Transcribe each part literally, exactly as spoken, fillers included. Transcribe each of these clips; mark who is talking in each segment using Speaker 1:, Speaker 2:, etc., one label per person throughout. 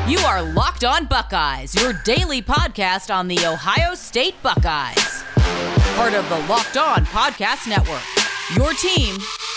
Speaker 1: You are Locked On Buckeyes, your daily podcast on the Ohio State Buckeyes. Part of the Locked On Podcast Network, your team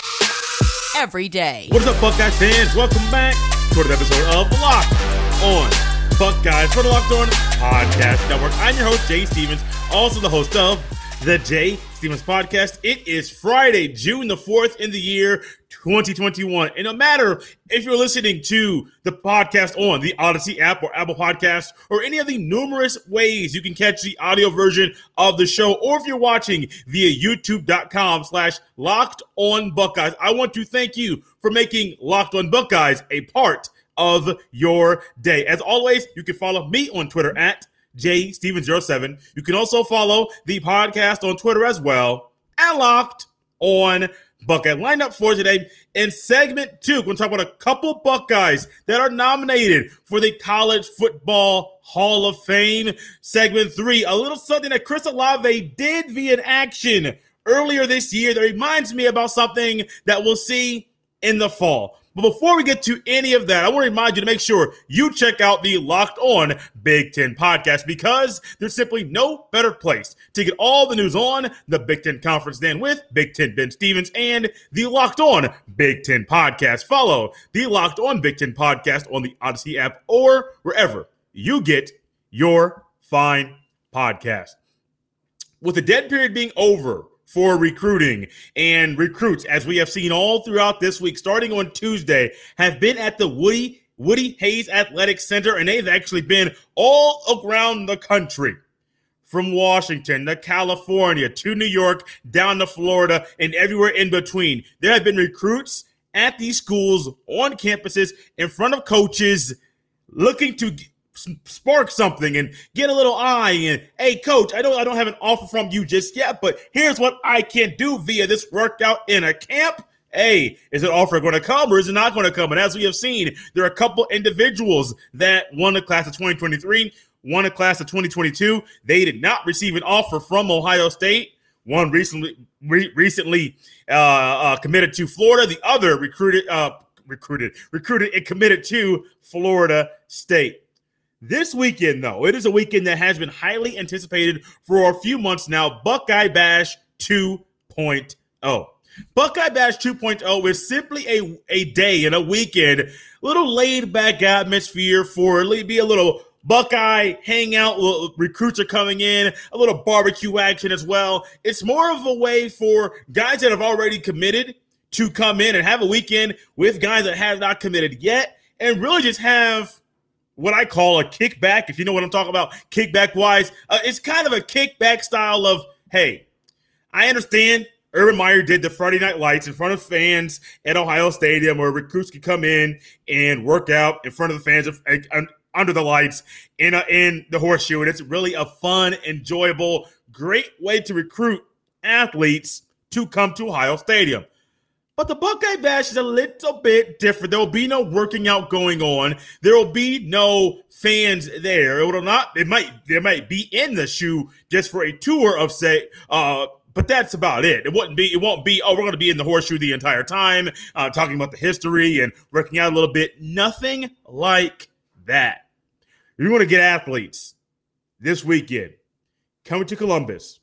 Speaker 1: every day.
Speaker 2: What is up, Buckeyes fans? Welcome back to another episode of Locked On Buckeyes for the Locked On Podcast Network. I'm your host, Jay Stevens, also the host of the Jay Stevens Podcast. It is Friday, June the fourth in the year twenty twenty-one. And no matter if you're listening to the podcast on the Odyssey app or Apple Podcasts or any of the numerous ways you can catch the audio version of the show, or if you're watching via youtube.com slash Locked On Buckeyes, I want to thank you for making Locked On Buckeyes a part of your day. As always, you can follow me on Twitter at J Stevens zero seven. You can also follow the podcast on Twitter as well at Locked On Buckeye. Lined up for today in segment two, we're going to talk about a couple Buckeyes that are nominated for the College Football Hall of Fame. Segment three, a little something that Chris Olave did via action earlier this year that reminds me about something that we'll see in the fall. But before we get to any of that, I want to remind you to make sure you check out the Locked On Big Ten podcast, because there's simply no better place to get all the news on the Big Ten Conference than with Big Ten Ben Stevens and the Locked On Big Ten podcast. Follow the Locked On Big Ten podcast on the Odyssey app or wherever you get your fine podcast. With the dead period being over for recruiting, and recruits, as we have seen all throughout this week, starting on Tuesday, have been at the Woody Woody Hayes Athletic Center, and they've actually been all around the country, from Washington to California to New York, down to Florida, and everywhere in between. There have been recruits at these schools, on campuses, in front of coaches, looking to spark something and get a little eye and, hey, coach, I don't I don't have an offer from you just yet, but here's what I can do via this workout in a camp. Hey, is an offer going to come or is it not going to come? And as we have seen, there are a couple individuals that won the class of twenty twenty-three, won a class of twenty twenty-two. They did not receive an offer from Ohio State. One recently re- recently uh, uh, committed to Florida. The other recruited, uh, recruited, recruited and committed to Florida State. This weekend, though, it is a weekend that has been highly anticipated for a few months now, Buckeye Bash two point oh. Buckeye Bash two point oh is simply a, a day and a weekend, a little laid-back atmosphere for maybe a little Buckeye hangout. Recruits are coming in, a little barbecue action as well. It's more of a way for guys that have already committed to come in and have a weekend with guys that have not committed yet, and really just have what I call a kickback, if you know what I'm talking about, kickback-wise. Uh, it's kind of a kickback style of, hey, I understand Urban Meyer did the Friday Night Lights in front of fans at Ohio Stadium where recruits could come in and work out in front of the fans of, uh, under the lights in, a, in the Horseshoe. And it's really a fun, enjoyable, great way to recruit athletes to come to Ohio Stadium. But the Buckeye Bash is a little bit different. There will be no working out going on. There will be no fans there. It will not. It might. They might be in the shoe just for a tour of say. Uh, but that's about it. It wouldn't be. It won't be. Oh, we're going to be in the Horseshoe the entire time, uh, talking about the history and working out a little bit. Nothing like that. You want to get athletes this weekend coming to Columbus.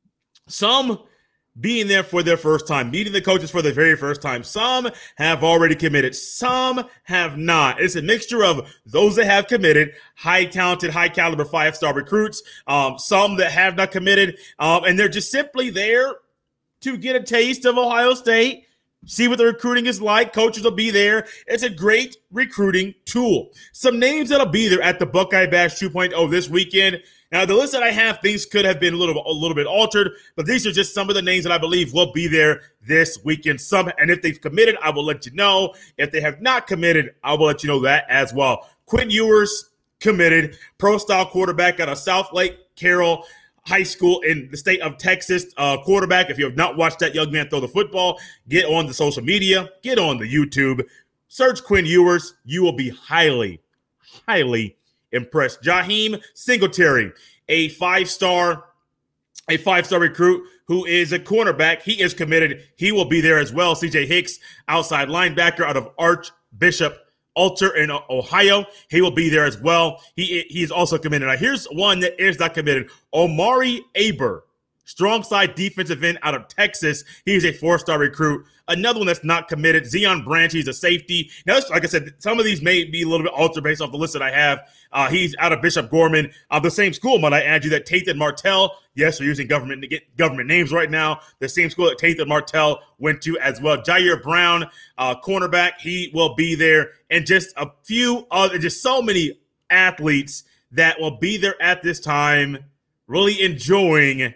Speaker 2: Some being there for their first time, meeting the coaches for the very first time. Some have already committed. Some have not. It's a mixture of those that have committed, high talented, high caliber five-star recruits, um, some that have not committed, um, and they're just simply there to get a taste of Ohio State, see what the recruiting is like. Coaches will be there. It's a great recruiting tool. Some names that'll be there at the Buckeye Bash two point oh this weekend. Now, the list that I have, things could have been a little, a little bit altered, but these are just some of the names that I believe will be there this weekend. Some, and if they've committed, I will let you know. If they have not committed, I will let you know that as well. Quinn Ewers committed, pro-style quarterback out of South Lake Carroll High School in the state of Texas. Uh, quarterback, if you have not watched that young man throw the football, get on the social media, get on the YouTube, search Quinn Ewers. You will be highly, highly impressed. Jaheim Singletary, a five-star, a five-star recruit who is a cornerback. He is committed. He will be there as well. C J Hicks, outside linebacker out of Archbishop Alter in Ohio. He will be there as well. He he is also committed. Now, here's one that is not committed. Omari Aber, strong side defensive end out of Texas. He's a four-star recruit. Another one that's not committed, Zion Branch. He's a safety. Now, like I said, some of these may be a little bit altered based off the list that I have. Uh, he's out of Bishop Gorman, uh, the same school, might I add you, that Tathan Martell. Yes, we're using government to get government names right now. The same school that Tathan Martell went to as well. Jair Brown, uh, cornerback, he will be there. And just a few other, just so many athletes that will be there at this time, really enjoying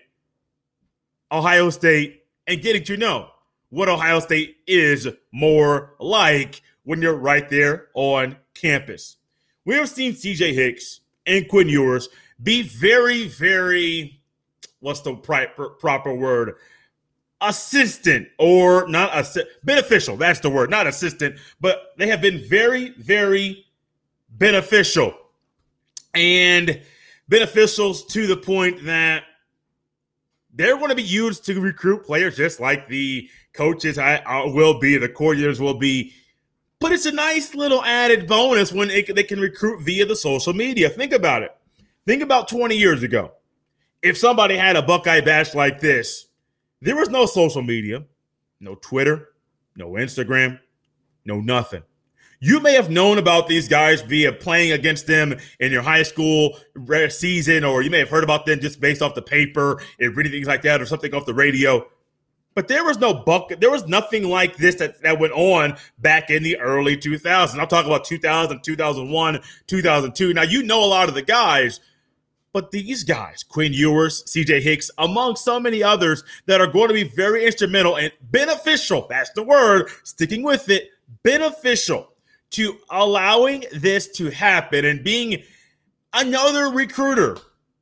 Speaker 2: Ohio State and getting to know what Ohio State is more like when you're right there on campus. We have seen C J Hicks and Quinn Ewers be very, very, what's the proper, proper word? Assistant or not assi- beneficial. That's the word, not assistant, but they have been very, very beneficial and beneficials to the point that they're going to be used to recruit players just like the coaches I, I will be, the coordinators will be. But it's a nice little added bonus when it, they can recruit via the social media. Think about it. Think about twenty years ago. If somebody had a Buckeye Bash like this, there was no social media, no Twitter, no Instagram, no nothing. You may have known about these guys via playing against them in your high school season, or you may have heard about them just based off the paper and reading things like that or something off the radio. But there was no buck. There was nothing like this that, that went on back in the early two thousands. I'm talking about two thousand, two thousand one, two thousand two. Now, you know a lot of the guys, but these guys, Quinn Ewers, C J Hicks, among so many others that are going to be very instrumental and beneficial, that's the word, sticking with it, beneficial to allowing this to happen and being another recruiter.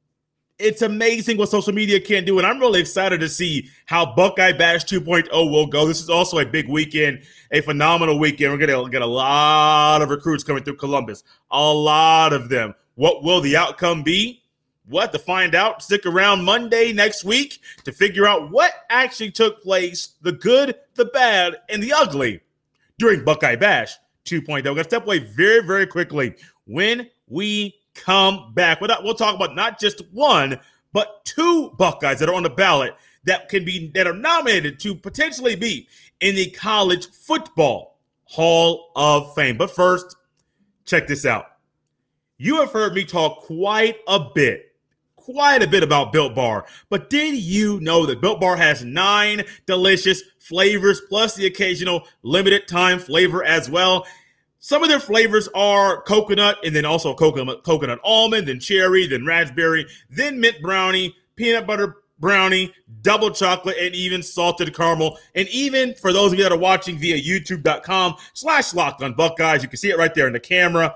Speaker 2: It's amazing what social media can do, and I'm really excited to see how Buckeye Bash two point oh will go. This is also a big weekend, a phenomenal weekend. We're going to get a lot of recruits coming through Columbus, a lot of them. What will the outcome be? We'll have to find out. Stick around Monday next week to figure out what actually took place, the good, the bad, and the ugly during Buckeye Bash two point oh. We're going to step away very, very quickly. When we come back, we'll talk about not just one, but two Buckeyes that are on the ballot that can be that are nominated to potentially be in the College Football Hall of Fame. But first, check this out. You have heard me talk quite a bit, quite a bit about Built Bar, but did you know that Built Bar has nine delicious flavors plus the occasional limited time flavor as well? Some of their flavors are coconut and then also coconut, coconut almond, then cherry, then raspberry, then mint brownie, peanut butter brownie, double chocolate, and even salted caramel. And even for those of you that are watching via youtube.com slash locked on Buckeyes, you can see it right there in the camera,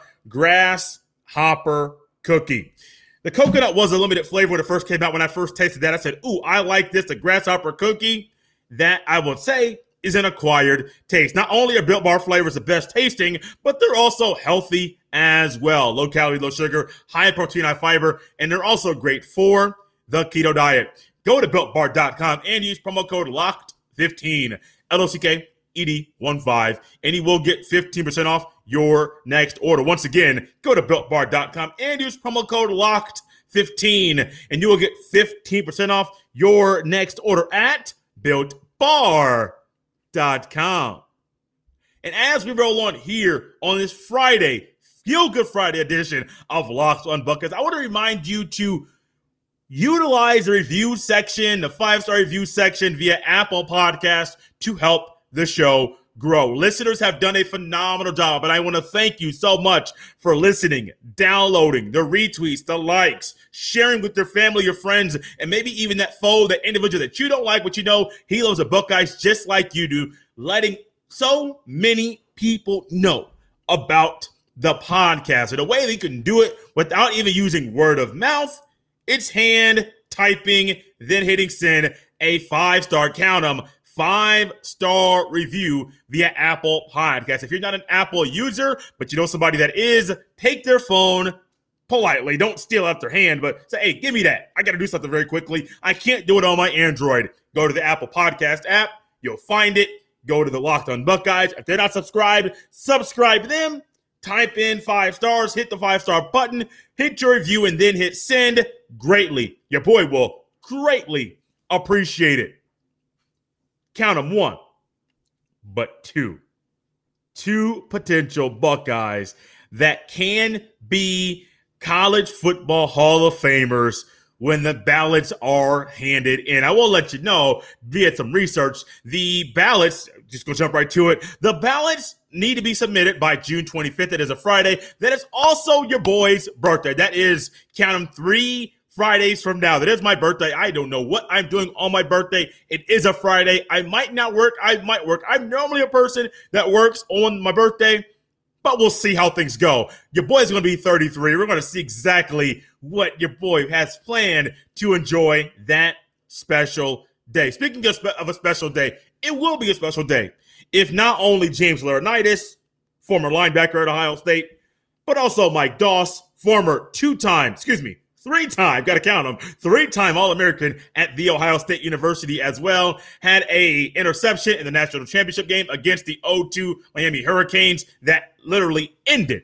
Speaker 2: grasshopper cookie. The coconut was a limited flavor when it first came out. When I first tasted that, I said, ooh, I like this, the grasshopper cookie. That I would say is an acquired taste. Not only are Built Bar flavors the best tasting, but they're also healthy as well. Low calorie, low sugar, high protein, high fiber, and they're also great for the keto diet. Go to built bar dot com and use promo code locked fifteen, L O C K E D one five, and you will get fifteen percent off your next order. Once again, go to built bar dot com and use promo code locked fifteen, and you will get fifteen percent off your next order at built bar dot com. And as we roll on here on this Friday, Feel Good Friday edition of Locked on Buckeyes, I want to remind you to utilize the review section, the five-star review section via Apple Podcasts to help the show grow. Listeners have done a phenomenal job, and I want to thank you so much for listening, downloading, the retweets, the likes, sharing with your family, your friends, and maybe even that foe, that individual that you don't like, but you know he loves the Buckeyes just like you do, letting so many people know about the podcast. And the way they can do it without even using word of mouth, it's hand typing, then hitting send, a five-star, count them, five-star review via Apple Podcasts. If you're not an Apple user, but you know somebody that is, take their phone politely. Don't steal out their hand, but say, hey, give me that. I got to do something very quickly. I can't do it on my Android. Go to the Apple Podcast app. You'll find it. Go to the Locked on Buckeyes. If they're not subscribed, subscribe them. type in five stars, hit the five-star button, hit your review, and then hit send. Greatly. Your boy will greatly appreciate it. Count them one, but two. Two potential Buckeyes that can be college football Hall of Famers when the ballots are handed in. I will let you know via some research, the ballots, just going to jump right to it, the ballots need to be submitted by June twenty-fifth. It is a Friday. That is also your boy's birthday. That is, count them, three Fridays from now. That is my birthday. I don't know what I'm doing on my birthday. It is a Friday. I might not work. I might work. I'm normally a person that works on my birthday, but we'll see how things go. Your boy's going to be thirty-three. We're going to see exactly what your boy has planned to enjoy that special day. Speaking of, spe- of a special day, it will be a special day if not only James Laurinaitis, former linebacker at Ohio State, but also Mike Doss, former two-time, excuse me, three-time, got to count them, three-time All-American at The Ohio State University as well, had a interception in the national championship game against the oh two Miami Hurricanes that literally ended,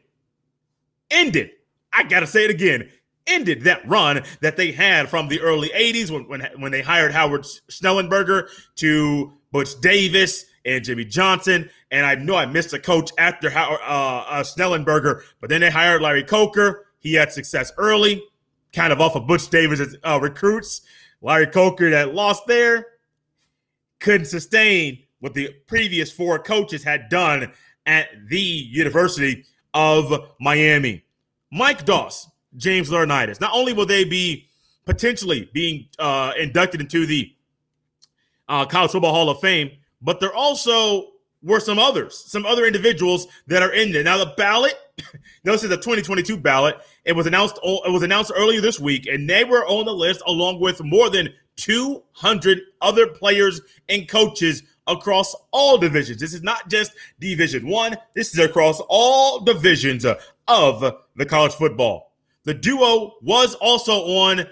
Speaker 2: ended, I got to say it again, ended that run that they had from the early eighties when, when, when they hired Howard Schnellenberger to Butch Davis and Jimmy Johnson. And I know I missed a coach after Howard, uh, uh, Schnellenberger, but then they hired Larry Coker. He had success early, kind of off of Butch Davis' uh, recruits. Larry Coker that lost there couldn't sustain what the previous four coaches had done at the University of Miami. Mike Doss, James Laurinaitis. Not only will they be potentially being uh, inducted into the uh, College Football Hall of Fame, but there also were some others, some other individuals that are in there. Now, the ballot, this is a twenty twenty-two ballot. It was announced It was announced earlier this week, and they were on the list along with more than two hundred other players and coaches across all divisions. This is not just Division One. This is across all divisions of the college football. The duo was also on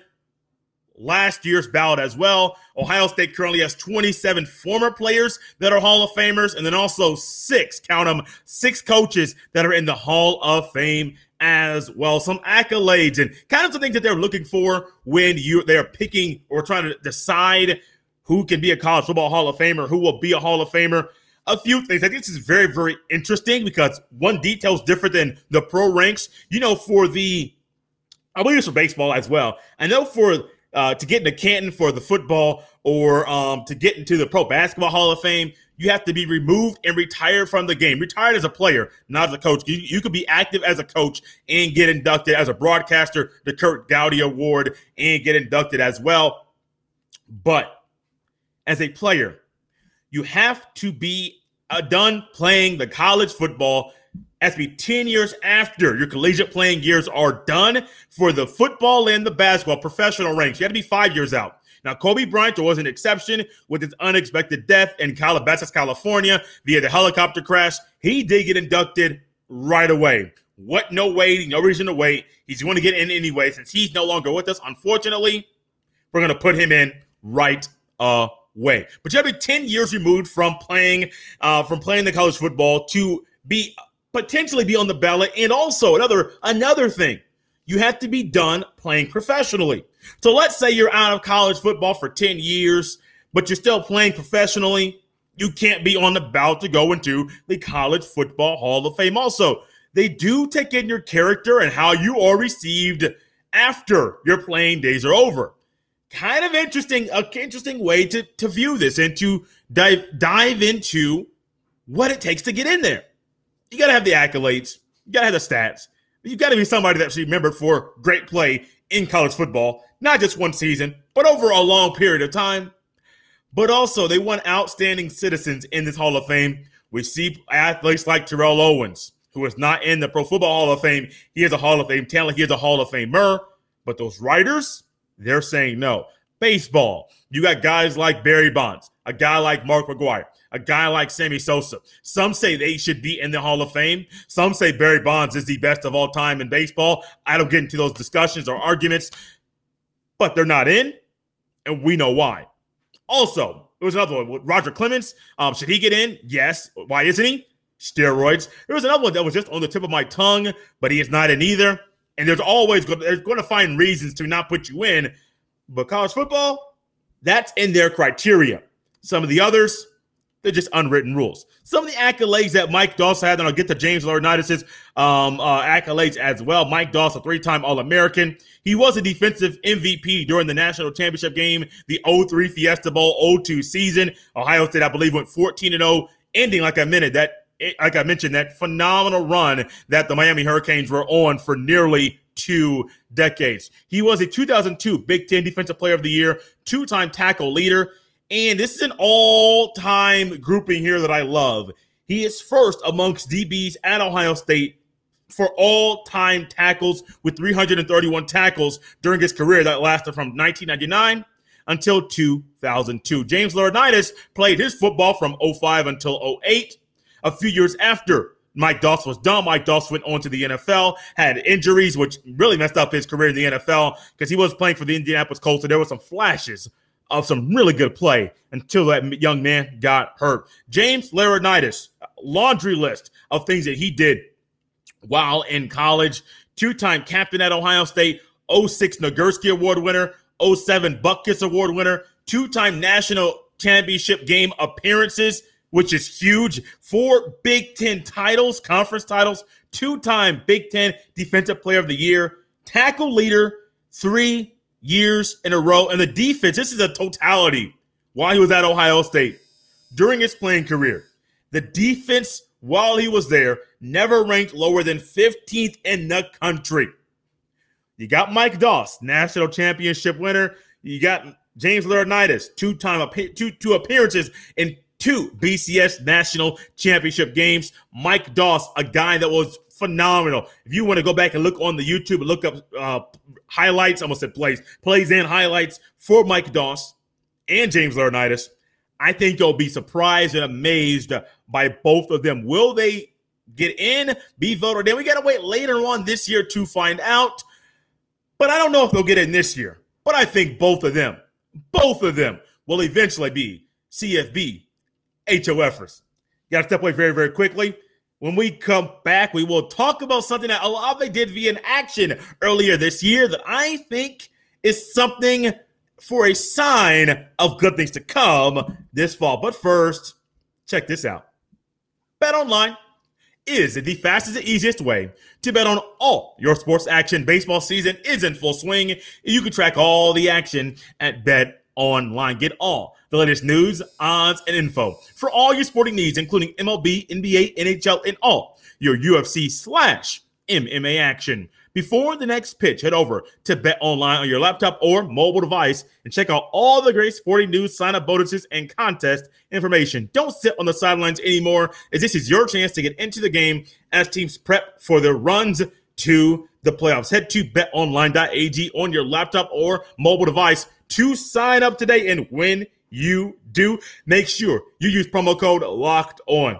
Speaker 2: last year's ballot as well. Ohio State currently has twenty-seven former players that are Hall of Famers, and then also six, count them, six coaches that are in the Hall of Fame as well. Some accolades and kind of some things that they're looking for when you they're picking or trying to decide who can be a college football Hall of Famer, who will be a Hall of Famer. A few things. I think this is very, very interesting because one detail is different than the pro ranks. You know, for the, I believe it's for baseball as well. I know for uh, to get into Canton for the football or um, to get into the Pro Basketball Hall of Fame, you have to be removed and retired from the game. Retired as a player, not as a coach. You, you could be active as a coach and get inducted as a broadcaster, the Kurt Gowdy Award, and get inducted as well. But as a player, you have to be uh, done playing the college football. Has to be ten years after your collegiate playing years are done for the football and the basketball professional ranks. You have to be five years out. Now, Kobe Bryant was an exception with his unexpected death in Calabasas, California via the helicopter crash. He did get inducted right away. What? No waiting, no reason to wait. He's going to get in anyway. Since he's no longer with us, unfortunately, we're going to put him in right away. But you have to be ten years removed from playing, uh, from playing the college football to be potentially be on the ballot. And also another another thing, you have to be done playing professionally. So let's say you're out of college football for ten years, but you're still playing professionally. You can't be on the ballot to go into the College Football Hall of Fame. Also, they do take in your character and how you are received after your playing days are over. Kind of interesting, an interesting way to, to view this and to dive, dive into what it takes to get in there. You got to have the accolades. You got to have the stats. You got to be somebody that's remembered for great play in college football, not just one season, but over a long period of time. But also, they want outstanding citizens in this Hall of Fame. We see athletes like Terrell Owens, who is not in the Pro Football Hall of Fame. He is a Hall of Fame talent. He is a Hall of Famer. But those writers, they're saying no. Baseball, you got guys like Barry Bonds, a guy like Mark McGwire, a guy like Sammy Sosa. Some say they should be in the Hall of Fame. Some say Barry Bonds is the best of all time in baseball. I don't get into those discussions or arguments, but they're not in, and we know why. Also, there was another one with Roger Clemens. Um, should he get in? Yes. Why isn't he? steroids. There was another one that was just on the tip of my tongue, but he is not in either. And there's always going, there's going to find reasons to not put you in. But college football, that's in their criteria. Some of the others, they're just unwritten rules. Some of the accolades that Mike Doss had, and I'll get to James Laurinaitis' um, uh, accolades as well. Mike Doss, a three-time All-American. He was a defensive M V P during the national championship game, the oh three Fiesta Bowl oh two season. Ohio State, I believe, went fourteen and oh, ending, like I mentioned, that, like I mentioned, that phenomenal run that the Miami Hurricanes were on for nearly two decades. He was a two thousand two Big Ten Defensive Player of the Year, two-time tackle leader. And this is an all-time grouping here that I love. He is first amongst D Bs at Ohio State for all-time tackles with three hundred thirty-one tackles during his career that lasted from nineteen ninety-nine until two thousand two. James Laurinaitis played his football from oh five until oh eight. A few years after Mike Doss was done, Mike Doss went on to the N F L, had injuries, which really messed up his career in the N F L because he was playing for the Indianapolis Colts, so there were some flashes of some really good play until that young man got hurt. James Laurinaitis, laundry list of things that he did while in college. Two-time captain at Ohio State, oh six Nagurski Award winner, oh seven Butkus Award winner, two-time national championship game appearances, which is huge. Four Big Ten titles, conference titles, two-time Big Ten Defensive Player of the Year, tackle leader, three years in a row. And the defense, this is a totality while he was at Ohio State. During his playing career, the defense, while he was there, never ranked lower than fifteenth in the country. You got Mike Doss, national championship winner. You got James Laurinaitis, two-time two, two appearances in two B C S national championship games. Mike Doss, a guy that was phenomenal. If you want to go back and look on the YouTube and look up uh, highlights, I almost said plays, plays and highlights for Mike Doss and James Laurinaitis, I think you'll be surprised and amazed by both of them. Will they get in, be voted in? We got to wait later on this year to find out. But I don't know if they'll get in this year. But I think both of them, both of them will eventually be C F B H O Fers. Got to step away very, very quickly. When we come back, we will talk about something that Olave did via an action earlier this year that I think is something for a sign of good things to come this fall. But first, check this out. BetOnline is the fastest and easiest way to bet on all your sports action. Baseball season is in full swing. You can track all the action at BetOnline. Get all the latest news, odds, and info for all your sporting needs, including M L B, N B A, N H L, and all your U F C slash M M A action. Before the next pitch, head over to BetOnline on your laptop or mobile device and check out all the great sporting news, sign-up bonuses, and contest information. Don't sit on the sidelines anymore, as this is your chance to get into the game as teams prep for their runs to the playoffs. Head to bet online dot a g on your laptop or mobile device to sign up today, and when you do, make sure you use promo code LOCKED ON,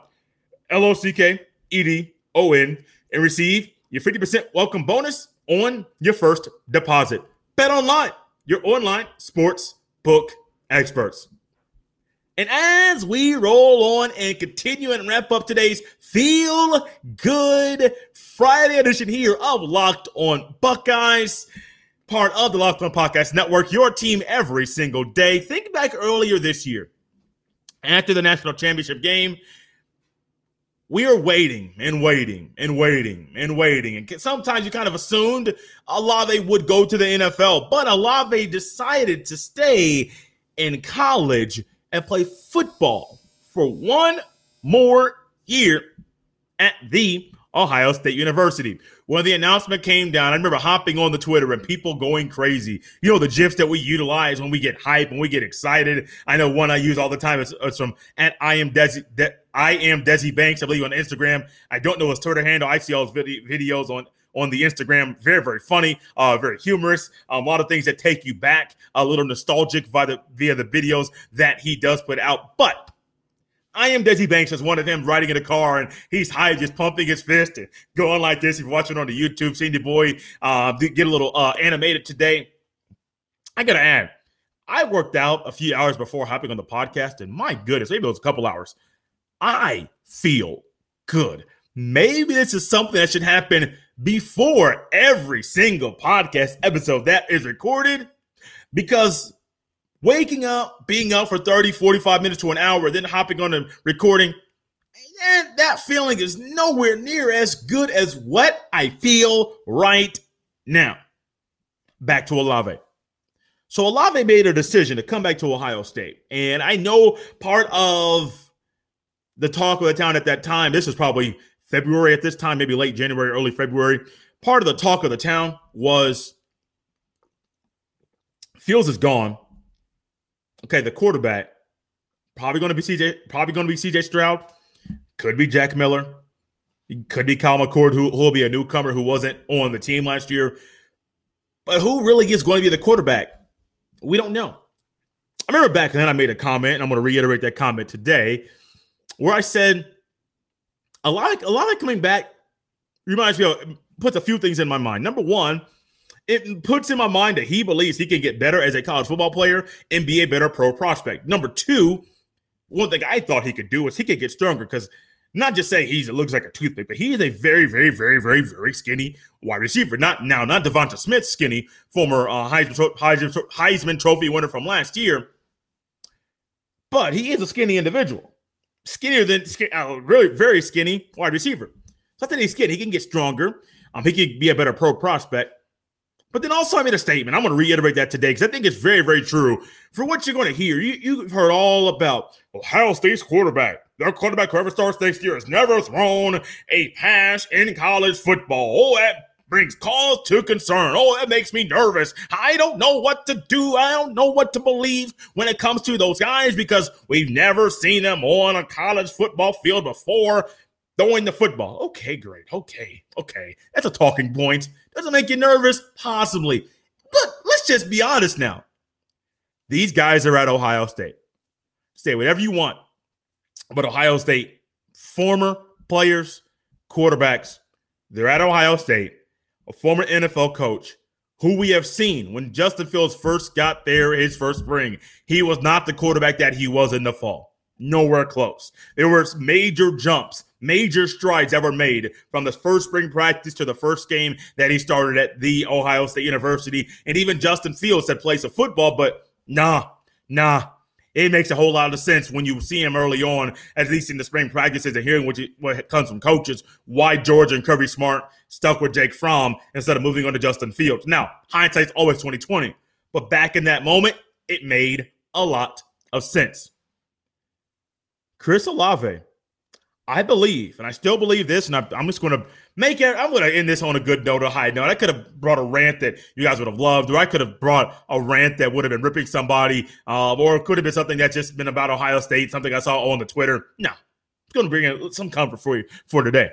Speaker 2: L O C K E D O N, and receive your fifty percent welcome bonus on your first deposit. BetOnline, your online sports book experts. And as we roll on and continue and wrap up today's Feel Good Friday edition here of Locked On Buckeyes, part of the Locked On Podcast Network, your team every single day. Think back earlier this year, after the national championship game, we are waiting and waiting and waiting and waiting. And sometimes you kind of assumed Olave would go to the N F L, but Olave decided to stay in college and play football for one more year at the Ohio State University. When the announcement came down, I remember hopping on the Twitter and people going crazy. You know, the GIFs that we utilize when we get hype and we get excited. I know one I use all the time is, is from at I am Desi, De, I am Desi Banks, I believe, on Instagram. I don't know his Twitter handle. I see all his video, videos on, on the Instagram. Very, very funny, uh, very humorous. Um, a lot of things that take you back, a little nostalgic via the, via the videos that he does put out. But I am Desi Banks is one of them riding in a car, and he's high, just pumping his fist and going like this. If you're watching on the YouTube, seeing the boy uh, get a little uh, animated today. I got to add, I worked out a few hours before hopping on the podcast, and my goodness, maybe it was a couple hours. I feel good. Maybe this is something that should happen before every single podcast episode that is recorded, because waking up, being up for thirty, forty-five minutes to an hour, then hopping on and recording, and that feeling is nowhere near as good as what I feel right now. Back to Olave. So Olave made a decision to come back to Ohio State. And I know part of the talk of the town at that time, this is probably February at this time, maybe late January, early February. Part of the talk of the town was Fields is gone. Okay, the quarterback, probably going to be C J, probably going to be C J Stroud. Could be Jack Miller. Could be Kyle McCord, who will be a newcomer who wasn't on the team last year. But who really is going to be the quarterback? We don't know. I remember back then I made a comment, and I'm going to reiterate that comment today, where I said a lot of, a lot of coming back reminds me of, puts a few things in my mind. Number one, it puts in my mind that he believes he can get better as a college football player and be a better pro prospect. Number two, one thing I thought he could do is he could get stronger, because not just say he looks like a toothpick, but he is a very, very, very, very, very skinny wide receiver. Not now, not Devonta Smith skinny, former uh, Heisman, Heisman, Heisman Trophy winner from last year, but he is a skinny individual, skinnier than uh, really very skinny wide receiver. So I think he's skinny. He can get stronger. Um, he can be a better pro prospect. But then also I made a statement. I'm going to reiterate that today because I think it's very, very true. For what you're going to hear, you, you've heard all about Ohio State's quarterback. Their quarterback, whoever starts next year, has never thrown a pass in college football. Oh, that brings cause to concern. Oh, that makes me nervous. I don't know what to do. I don't know what to believe when it comes to those guys, because we've never seen them on a college football field before throwing the football. Okay, great. Okay, okay. That's a talking point. Doesn't make you nervous? Possibly. But let's just be honest now. These guys are at Ohio State. Say whatever you want. But Ohio State, former players, quarterbacks, they're at Ohio State. A former N F L coach who we have seen when Justin Fields first got there his first spring, he was not the quarterback that he was in the fall. Nowhere close. There were major jumps, major strides that were made from the first spring practice to the first game that he started at the Ohio State University. And even Justin Fields said plays of football, but nah, nah. It makes a whole lot of sense when you see him early on, at least in the spring practices, and hearing what, you, what comes from coaches, why Georgia and Kirby Smart stuck with Jake Fromm instead of moving on to Justin Fields. Now, hindsight's always twenty twenty, but back in that moment, it made a lot of sense. Chris Olave, I believe, and I still believe this, and I'm just going to make it, I'm going to end this on a good note, a high note. I could have brought a rant that you guys would have loved, or I could have brought a rant that would have been ripping somebody, uh, or it could have been something that's just been about Ohio State, something I saw on the Twitter. No, it's going to bring in some comfort for you for today.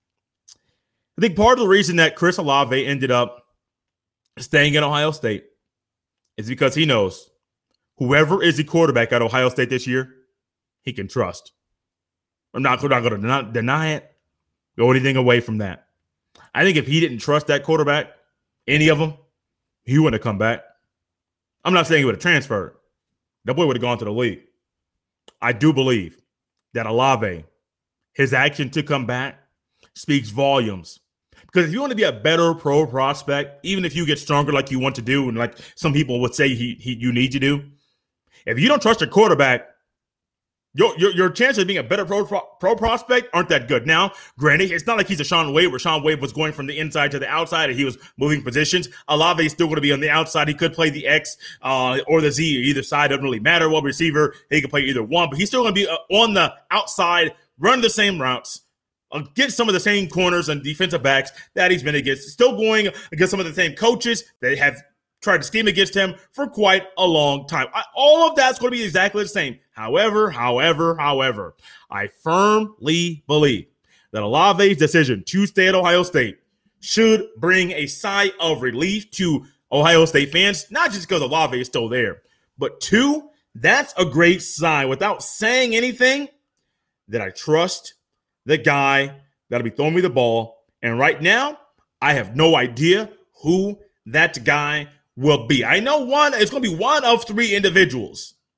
Speaker 2: I think part of the reason that Chris Olave ended up staying at Ohio State is because he knows whoever is the quarterback at Ohio State this year, he can trust. I'm not, I'm not going to deny it, go anything away from that. I think if he didn't trust that quarterback, any of them, he wouldn't have come back. I'm not saying he would have transferred. That boy would have gone to the league. I do believe that Olave, his action to come back, speaks volumes. Because if you want to be a better pro prospect, even if you get stronger like you want to do, and like some people would say he, he you need to do, if you don't trust your quarterback, Your, your your chances of being a better pro, pro pro prospect aren't that good. Now, granted, it's not like he's a Shaun Wade, where Shaun Wade was going from the inside to the outside and he was moving positions. Olave is still going to be on the outside. He could play the X uh, or the Z, or either side. Doesn't really matter what receiver. He can play either one, but he's still going to be uh, on the outside, run the same routes, uh, get some of the same corners and defensive backs that he's been against. Still going against some of the same coaches that have tried to scheme against him for quite a long time. I, all of that's going to be exactly the same. However, however, however, I firmly believe that Olave's decision to stay at Ohio State should bring a sigh of relief to Ohio State fans, not just because Olave is still there, but two, that's a great sign without saying anything that I trust the guy that'll be throwing me the ball. And right now, I have no idea who that guy will be. I know one, it's going to be one of three individuals,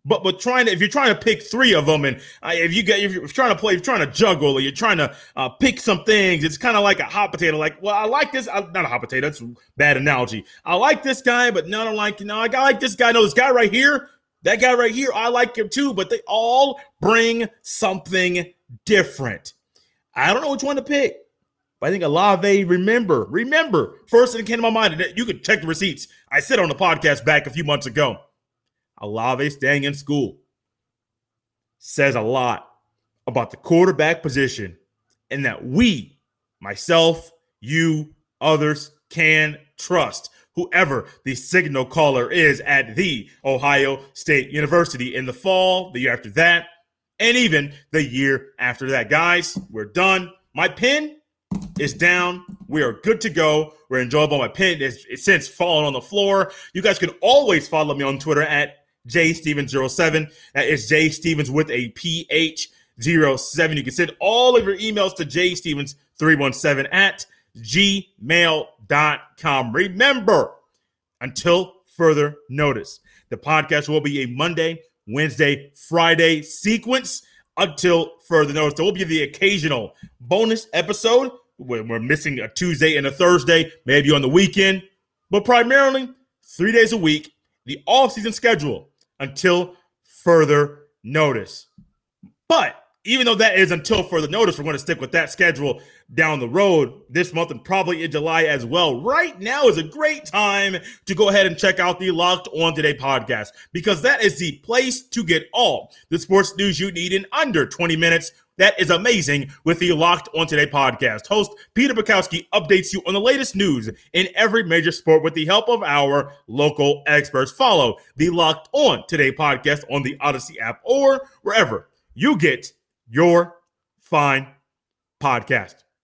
Speaker 2: But but trying to if you're trying to pick three of them, and uh, if you get if you're trying to play, if you're trying to juggle, or you're trying to uh, pick some things, it's kind of like a hot potato. Like, well, I like this, I, not a hot potato. That's a bad analogy. I like this guy, but no, I don't like you know. I like this guy. No, this guy right here, that guy right here, I like him too. But they all bring something different. I don't know which one to pick. But I think Olave, remember, remember, first thing that came to my mind, and you can check the receipts. I said on the podcast back a few months ago. Olave staying in school says a lot about the quarterback position and that we, myself, you, others, can trust whoever the signal caller is at the Ohio State University in the fall, the year after that, and even the year after that. Guys, we're done. My pen is down. We are good to go. We're enjoyable. My pen is it's since fallen on the floor. You guys can always follow me on Twitter at J Stevens zero seven. That is J Stevens with a P H zero seven. You can send all of your emails to J Stevens three one seven at gmail dot com. Remember, until further notice, the podcast will be a Monday, Wednesday, Friday sequence until further notice. There will be the occasional bonus episode when we're missing a Tuesday and a Thursday, maybe on the weekend, but primarily three days a week, the off-season schedule until further notice. But even though that is until further notice, we're going to stick with that schedule down the road this month and probably in July as well. Right now is a great time to go ahead and check out the Locked On Today podcast, because that is the place to get all the sports news you need in under twenty minutes. That is amazing with the Locked On Today podcast. Host Peter Bukowski updates you on the latest news in every major sport with the help of our local experts. Follow the Locked On Today podcast on the Odyssey app or wherever you get your fine podcast.